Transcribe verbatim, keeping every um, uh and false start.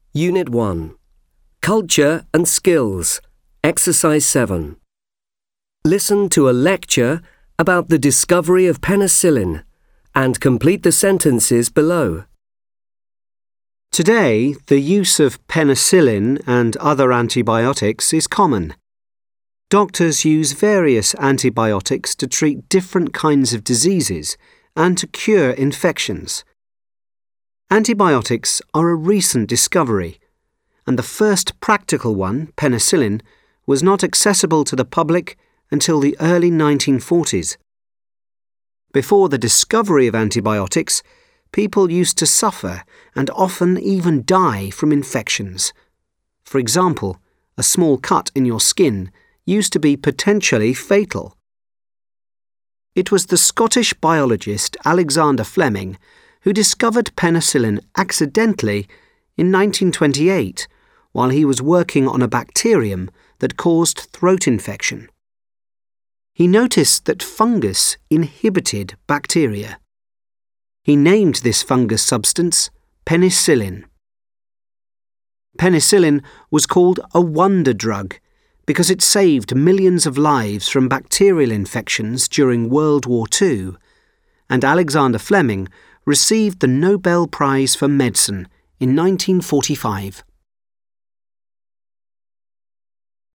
Unit one. Culture and Skills. Exercise seven. Listen to a lecture about the discovery of penicillin and complete the sentences below. Today, the use of penicillin and other antibiotics is common. Doctors use various antibiotics to treat different kinds of diseases and to cure infections. Antibiotics are a recent discovery, and the first practical one, penicillin, was not accessible to the public until the early nineteen forties. Before the discovery of antibiotics, people used to suffer and often even die from infections. For example, a small cut in your skin used to be potentially fatal. It was the Scottish biologist Alexander Fleming who discovered penicillin accidentally in nineteen twenty-eight while he was working on a bacterium that caused throat infection. He noticed that fungus inhibited bacteria. He named this fungus substance penicillin. Penicillin was called a wonder drug because it saved millions of lives from bacterial infections during World War Two, and Alexander Fleming received the Nobel Prize for Medicine in nineteen forty-five.